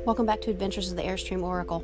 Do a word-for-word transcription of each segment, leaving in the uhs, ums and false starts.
Welcome back to Adventures of the Airstream Oracle.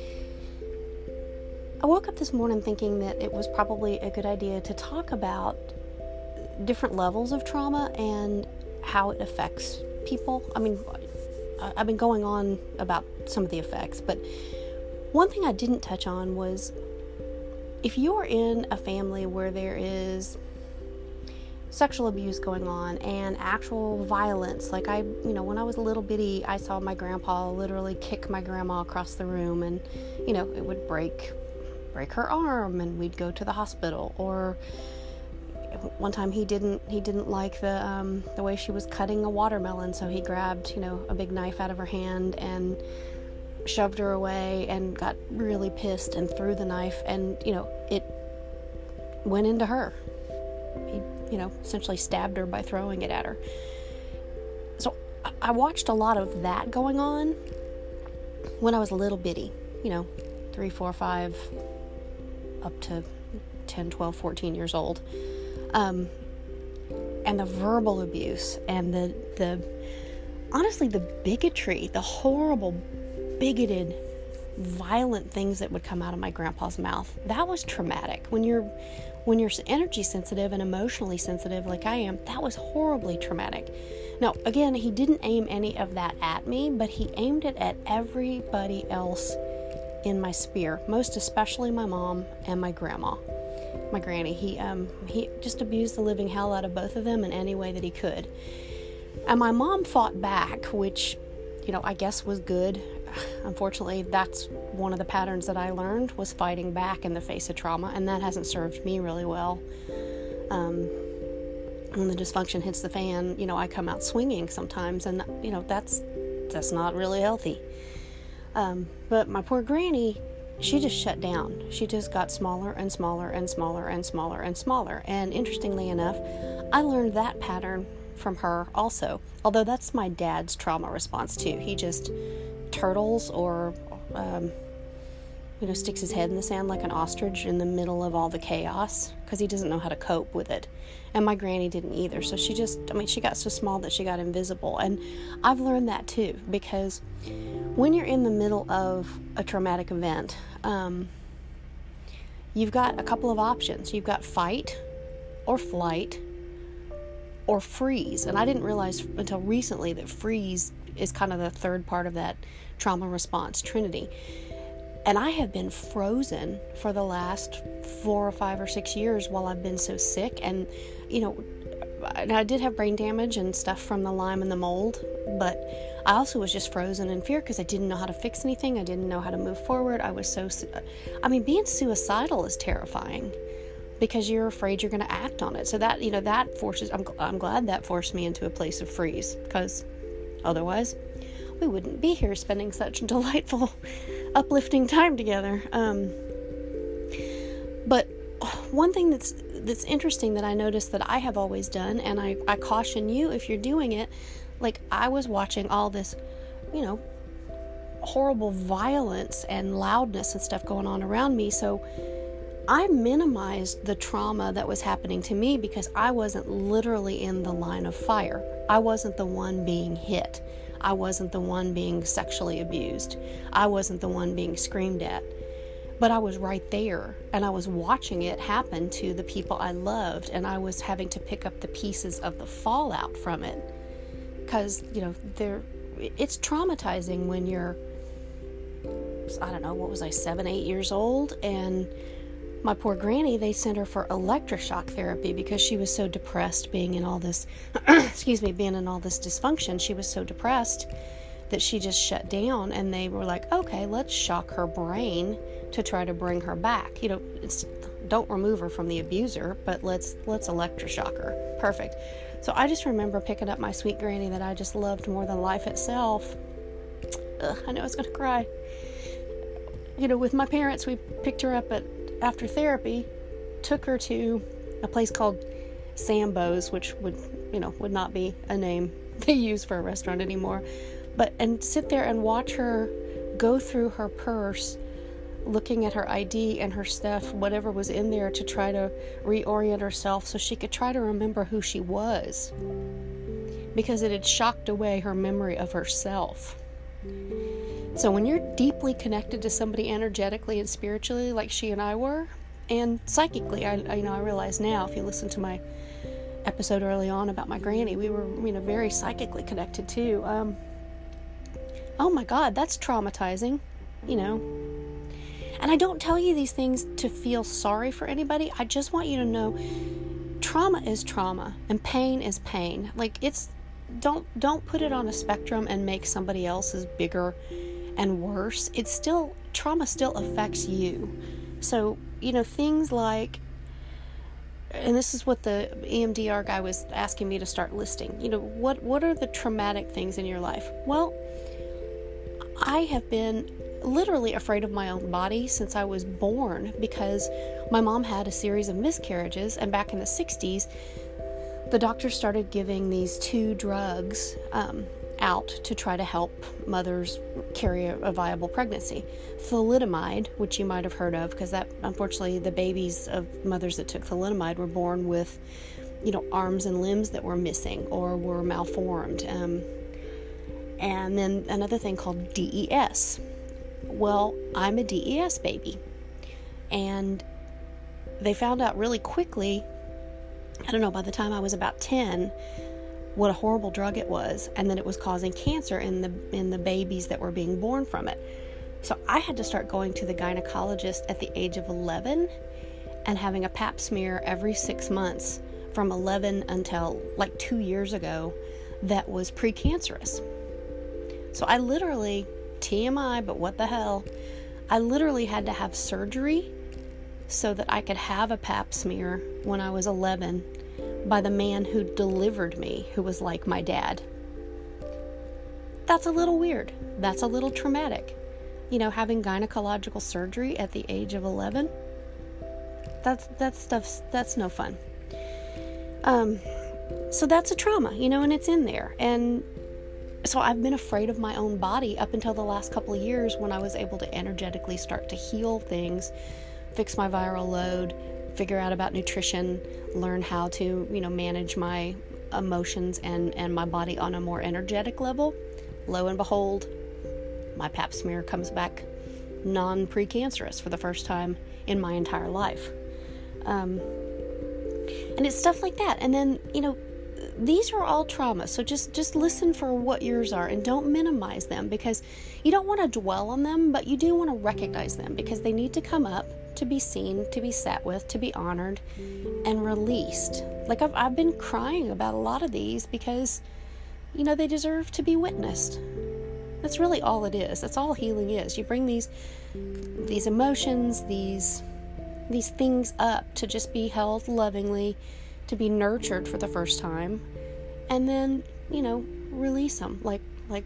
I woke up this morning thinking that it was probably a good idea to talk about different levels of trauma and how it affects people. I mean, I've been going on about some of the effects, but one thing I didn't touch on was if you're in a family where there is sexual abuse going on and actual violence, like I, you know, when I was a little bitty, I saw my grandpa literally kick my grandma across the room, and, you know, it would break, break her arm, and we'd go to the hospital. Or one time he didn't, he didn't like the, um, the way she was cutting a watermelon, so he grabbed, you know, a big knife out of her hand and shoved her away and got really pissed and threw the knife, and, you know, it went into her. He, you know, essentially stabbed her by throwing it at her. So I watched a lot of that going on when I was a little bitty, you know, three, four, five, up to ten, twelve, fourteen years old. Um, and the verbal abuse and the, the, honestly, the bigotry, the horrible, bigoted, violent things that would come out of my grandpa's mouth. That was traumatic. When you're when you're energy sensitive and emotionally sensitive like I am, that was horribly traumatic. Now, again, he didn't aim any of that at me, but he aimed it at everybody else in my sphere, most especially my mom and my grandma, my granny. He um he just abused the living hell out of both of them in any way that he could. And my mom fought back, which, you know, I guess was good. Unfortunately, that's one of the patterns that I learned, was fighting back in the face of trauma, and that hasn't served me really well. Um, when the dysfunction hits the fan, you know, I come out swinging sometimes, and, you know, that's that's not really healthy. Um, but my poor granny, she just shut down. She just got smaller and smaller and smaller and smaller and smaller. And interestingly enough, I learned that pattern from her also, although that's my dad's trauma response too. He just turtles or um, you know, sticks his head in the sand like an ostrich in the middle of all the chaos because he doesn't know how to cope with it. And my granny didn't either, so she just, I mean, she got so small that she got invisible. And I've learned that too, because when you're in the middle of a traumatic event, um, you've got a couple of options. You've got fight or flight or freeze. And I didn't realize until recently that freeze is kind of the third part of that trauma response trinity. And I have been frozen for the last four or five or six years while I've been so sick. And, you know, and I did have brain damage and stuff from the Lyme and the mold, but I also was just frozen in fear because I didn't know how to fix anything. I didn't know how to move forward. I was so, I mean, being suicidal is terrifying because you're afraid you're going to act on it. So that, you know, that forces, I'm, I'm glad that forced me into a place of freeze, because otherwise we wouldn't be here spending such delightful, uplifting time together. Um, but one thing that's that's interesting that I noticed that I have always done, and I, I caution you if you're doing it, like I was watching all this, you know, horrible violence and loudness and stuff going on around me, so I minimized the trauma that was happening to me because I wasn't literally in the line of fire. I wasn't the one being hit. I wasn't the one being sexually abused. I wasn't the one being screamed at. But I was right there, and I was watching it happen to the people I loved, and I was having to pick up the pieces of the fallout from it. Because, you know, there, it's traumatizing when you're, I don't know, what was I, seven, eight years old, and my poor granny, they sent her for electroshock therapy because she was so depressed being in all this, excuse me, being in all this dysfunction. She was so depressed that she just shut down, and they were like, okay, let's shock her brain to try to bring her back. You know, it's, don't remove her from the abuser, but let's, let's electroshock her. Perfect. So I just remember picking up my sweet granny that I just loved more than life itself. Ugh, I know I was going to cry. You know, with my parents, we picked her up at after therapy, took her to a place called Sambo's, which would, you know, would not be a name they use for a restaurant anymore, but, and sit there and watch her go through her purse, looking at her I D and her stuff, whatever was in there, to try to reorient herself so she could try to remember who she was, because it had shocked away her memory of herself. So when you're deeply connected to somebody energetically and spiritually, like she and I were, and psychically, I, I you know I realize now, if you listen to my episode early on about my granny, we were, you know, very psychically connected too. Um, oh my God, that's traumatizing, you know. And I don't tell you these things to feel sorry for anybody. I just want you to know trauma is trauma and pain is pain. Like, it's, don't, don't put it on a spectrum and make somebody else's bigger and worse. It's still, trauma still affects you. So, you know, things like, and this is what the E M D R guy was asking me to start listing, you know, what, what are the traumatic things in your life? Well, I have been literally afraid of my own body since I was born, because my mom had a series of miscarriages, and back in the sixties, the doctors started giving these two drugs um, out to try to help mothers carry a, a viable pregnancy. Thalidomide, which you might have heard of, because that, unfortunately, the babies of mothers that took thalidomide were born with, you know, arms and limbs that were missing or were malformed. Um, and then another thing called D E S. Well, I'm a D E S baby, and they found out really quickly, I don't know, by the time I was about ten, what a horrible drug it was, and that it was causing cancer in the in the babies that were being born from it. So I had to start going to the gynecologist at the age of eleven and having a pap smear every six months from eleven until like two years ago that was precancerous. So I literally, T M I, but what the hell, I literally had to have surgery so that I could have a pap smear when I was eleven by the man who delivered me, who was like my dad. That's a little weird. That's a little traumatic. You know, having gynecological surgery at the age of eleven, that's, that stuff's, that's no fun. Um, so that's a trauma, you know, and it's in there. And so I've been afraid of my own body up until the last couple of years, when I was able to energetically start to heal things, fix my viral load, figure out about nutrition, learn how to, you know, manage my emotions and, and my body on a more energetic level. Lo and behold, my pap smear comes back non-precancerous for the first time in my entire life. Um, and it's stuff like that. And then, you know, these are all traumas, so just, just listen for what yours are, and don't minimize them, because you don't want to dwell on them, but you do want to recognize them, because they need to come up to be seen, to be sat with, to be honored, and released. Like, I've, I've been crying about a lot of these because, you know, they deserve to be witnessed. That's really all it is. That's all healing is. You bring these these emotions, these these things up to just be held lovingly, to be nurtured for the first time, and then, you know, release them. Like, like,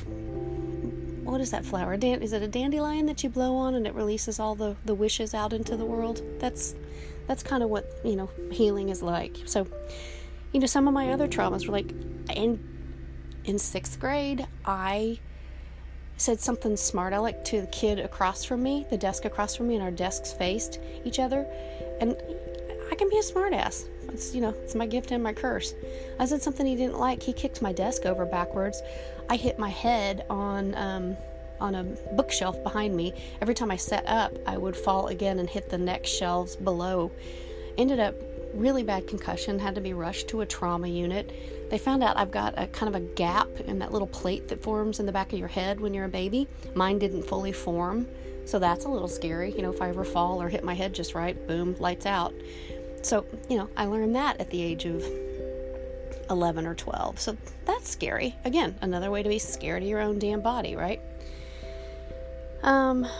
what is that flower? Dan- is it a dandelion that you blow on and it releases all the, the wishes out into the world? That's, that's kind of what, you know, healing is like. So, you know, some of my other traumas were like, in, in sixth grade, I said something smart aleck to the kid across from me, the desk across from me, and our desks faced each other. And I can be a smart ass. It's, you know, it's my gift and my curse. I said something he didn't like. He kicked my desk over backwards. I hit my head on um, on a bookshelf behind me. Every time I sat up, I would fall again and hit the next shelves below. Ended up really bad concussion. Had to be rushed to a trauma unit. They found out I've got a kind of a gap in that little plate that forms in the back of your head when you're a baby. Mine didn't fully form, so that's a little scary. You know, if I ever fall or hit my head just right, boom, lights out. So, you know, I learned that at the age of eleven or twelve. So that's scary. Again, another way to be scared of your own damn body, right? Um,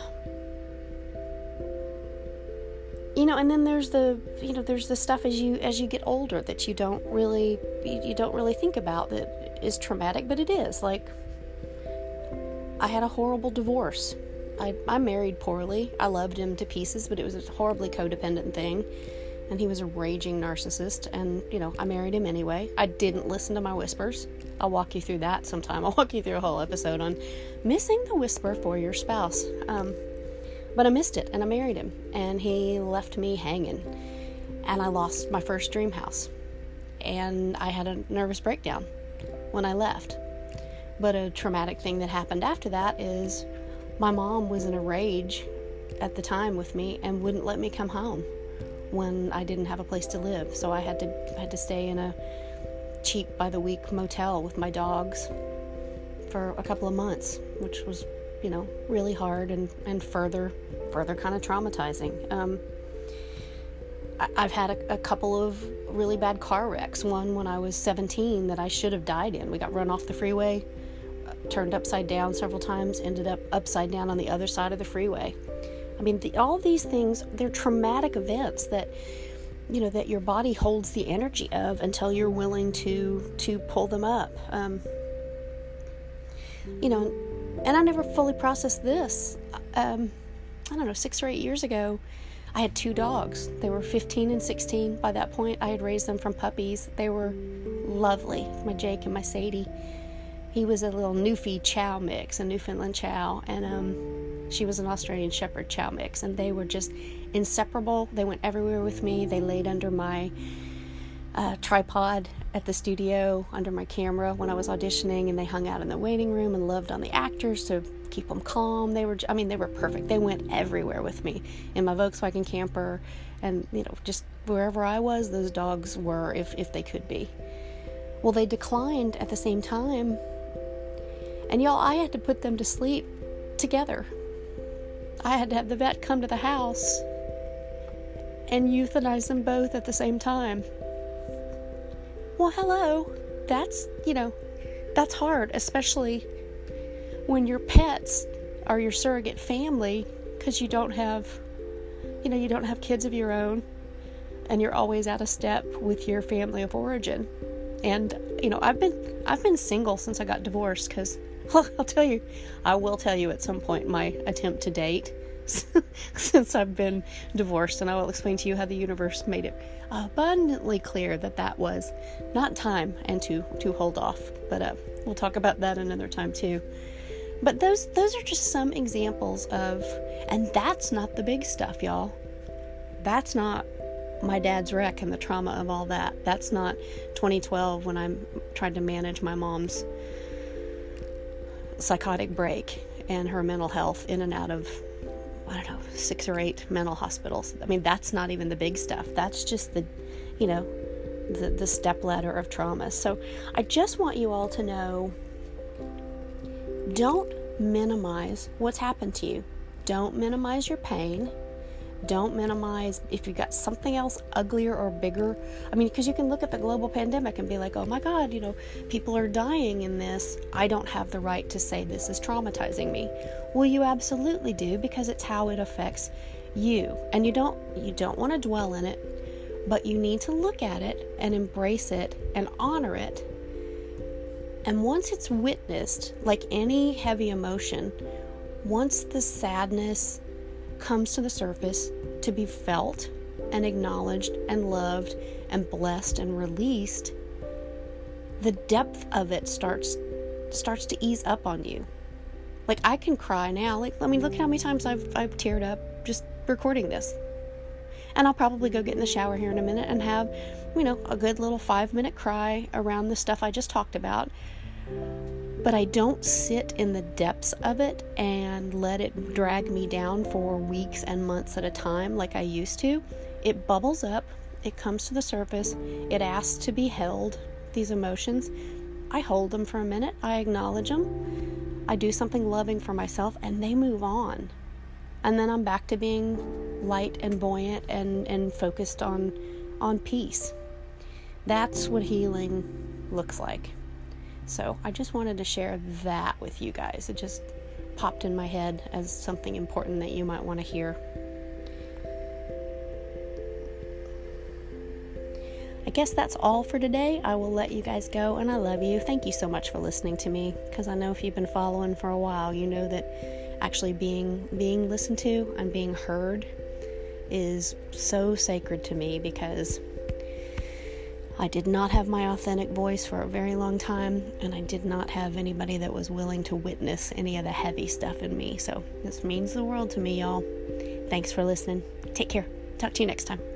you know, and then there's the, you know, there's the stuff as you, as you get older that you don't really, you, you don't really think about that is traumatic, but it is. Like, I had a horrible divorce. I, I married poorly. I loved him to pieces, but it was a horribly codependent thing. And he was a raging narcissist, and, you know, I married him anyway. I didn't listen to my whispers. I'll walk you through that sometime. I'll walk you through a whole episode on missing the whisper for your spouse. Um, but I missed it, and I married him, and he left me hanging. And I lost my first dream house. And I had a nervous breakdown when I left. But a traumatic thing that happened after that is my mom was in a rage at the time with me and wouldn't let me come home when I didn't have a place to live. So I had to I had to stay in a cheap by the week motel with my dogs for a couple of months, which was, you know, really hard and, and further further kind of traumatizing. Um, I, I've had a, a couple of really bad car wrecks. One when I was seventeen that I should have died in. We got run off the freeway, turned upside down several times, ended up upside down on the other side of the freeway. I mean, the, all these things, they're traumatic events that, you know, that your body holds the energy of until you're willing to to pull them up. Um, you know, and I never fully processed this. Um, I don't know, six or eight years ago, I had two dogs. They were fifteen and sixteen. By that point, I had raised them from puppies. They were lovely, my Jake and my Sadie. He was a little Newfie Chow mix, a Newfoundland Chow, and um, she was an Australian Shepherd Chow mix, and they were just inseparable. They went everywhere with me. They laid under my uh, tripod at the studio, under my camera when I was auditioning, and they hung out in the waiting room and loved on the actors to keep them calm. They were, I mean, they were perfect. They went everywhere with me in my Volkswagen camper, and, you know, just wherever I was, those dogs were, if, if they could be. Well, they declined at the same time. And y'all, I had to put them to sleep together. I had to have the vet come to the house and euthanize them both at the same time. Well, hello. That's, you know, that's hard, especially when your pets are your surrogate family, because you don't have, you know, you don't have kids of your own, and you're always out of step with your family of origin. And, you know, I've been, I've been single since I got divorced, because well, I'll tell you, I will tell you at some point my attempt to date since I've been divorced, and I will explain to you how the universe made it abundantly clear that that was not time and to, to hold off. But uh, we'll talk about that another time too. But those those are just some examples of, and that's not the big stuff, y'all. That's not my dad's wreck and the trauma of all that. That's not twenty twelve when I tried to manage my mom's psychotic break and her mental health in and out of, I don't know, six or eight mental hospitals. I mean, that's not even the big stuff. That's just the, you know, the, the step ladder of trauma. So I just want you all to know, don't minimize what's happened to you. Don't minimize your pain. Don't minimize if you've got something else uglier or bigger. I mean, because you can look at the global pandemic and be like, oh my God, you know, people are dying in this. I don't have the right to say this is traumatizing me. Well, you absolutely do, because it's how it affects you. And you don't, you don't want to dwell in it, but you need to look at it and embrace it and honor it. And once it's witnessed, like any heavy emotion, once the sadness comes to the surface to be felt and acknowledged and loved and blessed and released, the depth of it starts starts to ease up on you. Like, I can cry now. Like, I mean, look how many times I've I've teared up just recording this. And I'll probably go get in the shower here in a minute and have, you know, a good little five minute cry around the stuff I just talked about. But I don't sit in the depths of it and let it drag me down for weeks and months at a time like I used to. It bubbles up, it comes to the surface, it asks to be held, these emotions. I hold them for a minute, I acknowledge them, I do something loving for myself, and they move on. And then I'm back to being light and buoyant and, and focused on, on peace. That's what healing looks like. So I just wanted to share that with you guys. It just popped in my head as something important that you might want to hear. I guess that's all for today. I will let you guys go, and I love you. Thank you so much for listening to me, because I know if you've been following for a while, you know that actually being being listened to and being heard is so sacred to me, because I did not have my authentic voice for a very long time, and I did not have anybody that was willing to witness any of the heavy stuff in me. So this means the world to me, y'all. Thanks for listening. Take care. Talk to you next time.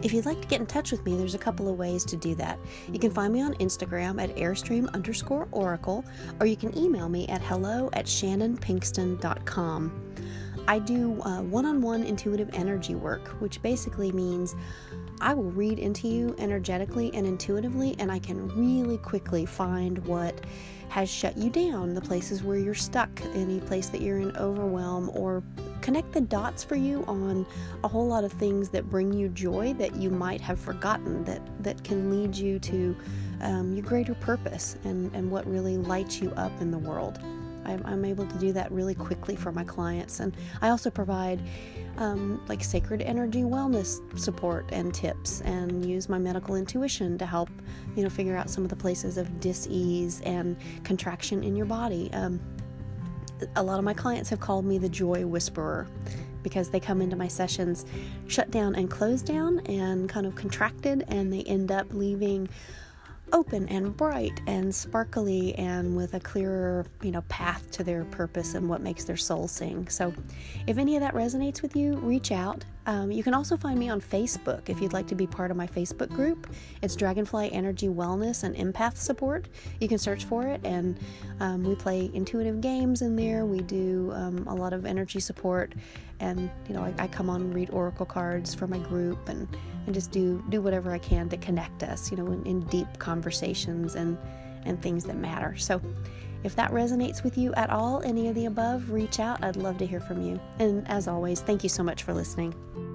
If you'd like to get in touch with me, there's a couple of ways to do that. You can find me on Instagram at airstream underscore oracle, or you can email me at hello at shannon pinkston dot com. I do uh, one-on-one intuitive energy work, which basically means I will read into you energetically and intuitively, and I can really quickly find what has shut you down, the places where you're stuck, any place that you're in overwhelm, or connect the dots for you on a whole lot of things that bring you joy that you might have forgotten, that, that can lead you to um, your greater purpose and, and what really lights you up in the world. I'm, I'm able to do that really quickly for my clients. And I also provide um, like sacred energy wellness support and tips, and use my medical intuition to help, you know, figure out some of the places of dis-ease and contraction in your body. Um, a lot of my clients have called me the joy whisperer, because they come into my sessions shut down and closed down and kind of contracted, and they end up leaving open and bright and sparkly and with a clearer, you know, path to their purpose and what makes their soul sing. So if any of that resonates with you, reach out. Um, you can also find me on Facebook if you'd like to be part of my Facebook group. It's Dragonfly Energy Wellness and Empath Support. You can search for it, and um, we play intuitive games in there. We do um, a lot of energy support, and you know, I, I come on and read oracle cards for my group, and, and just do do whatever I can to connect us, you know, in, in deep conversations and and things that matter. So if that resonates with you at all, any of the above, reach out. I'd love to hear from you. And as always, thank you so much for listening.